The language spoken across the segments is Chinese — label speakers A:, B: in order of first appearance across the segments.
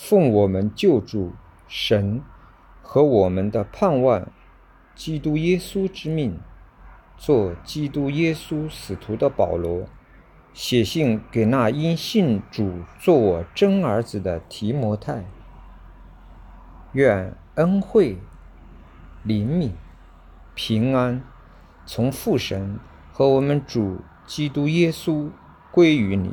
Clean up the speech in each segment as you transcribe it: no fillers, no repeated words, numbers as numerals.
A: 奉我们救主神和我们的盼望基督耶稣之命，做基督耶稣使徒的保罗，写信给那因信主做我真儿子的提摩太，愿恩惠、怜悯、平安从父神和我们主基督耶稣归于你。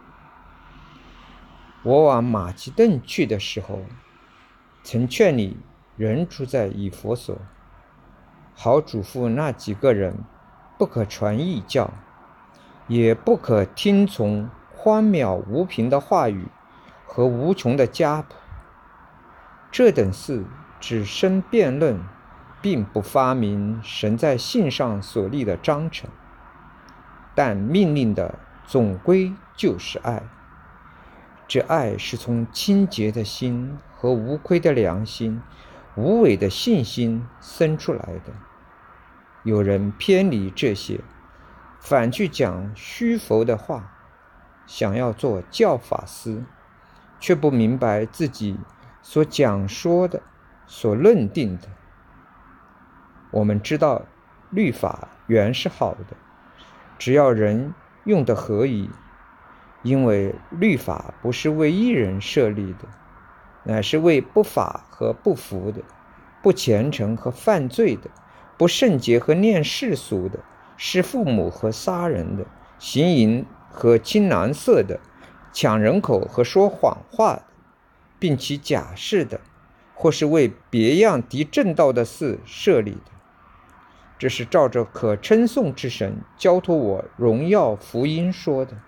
A: 我往马其顿去的时候，曾劝你人住在以弗所，好嘱咐那几个人不可传异教，也不可听从荒渺无凭的话语和无穷的家谱。这等事只生辩论，并不发明神在信上所立的章程。但命令的总归就是爱，这爱是从清洁的心和无亏的良心、无伪的信心生出来的。有人偏离这些，反去讲虚浮的话，想要做教法师，却不明白自己所讲说的、所论定的。我们知道律法原是好的，只要人用得合宜，因为律法不是为义人设立的，乃是为不法和不服的、不虔诚和犯罪的、不圣洁和念世俗的、弑父母和杀人的、行淫和青蓝色的、抢人口和说谎话的，并其假释的，或是为别样敌正道的事设立的。这是照着可称颂之神交托我荣耀福音说的。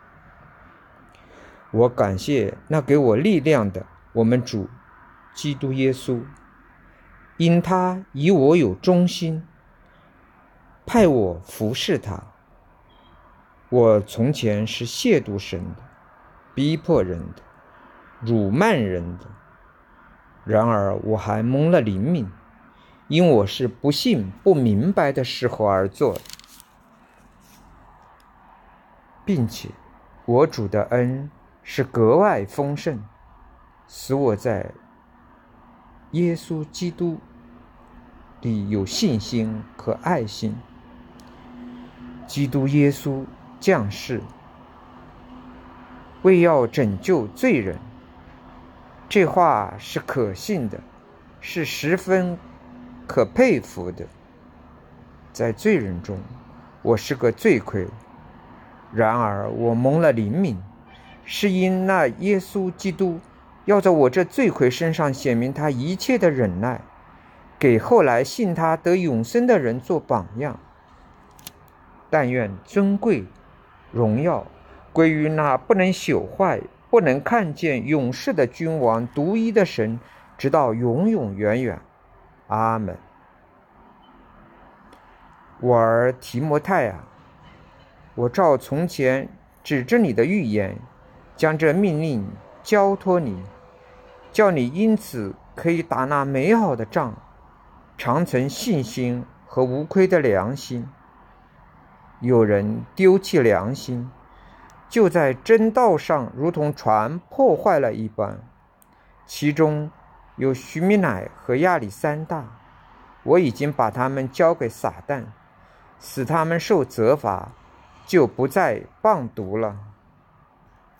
A: 我感谢那给我力量的我们主基督耶稣，因他以我有忠心，派我服侍他。我从前是亵渎神的，逼迫人的，辱慢人的，然而我还蒙了灵敏，因我是不信不明白的时候而做的，并且我主的恩是格外丰盛，使我在耶稣基督里有信心和爱心。基督耶稣降世，为要拯救罪人，这话是可信的，是十分可佩服的。在罪人中，我是个罪魁，然而我蒙了灵敏，是因那耶稣基督要在我这罪魁身上显明他一切的忍耐，给后来信他得永生的人做榜样。但愿尊贵、荣耀归于那不能朽坏、不能看见永世的君王独一的神，直到永永远远。阿们。我儿提摩太啊，我照从前指着你的预言，将这命令交托你，叫你因此可以打那美好的仗，常存信心和无亏的良心。有人丢弃良心，就在真道上如同船破坏了一般。其中有许米乃和亚里山大，我已经把他们交给撒旦，使他们受责罚，就不再谤读了。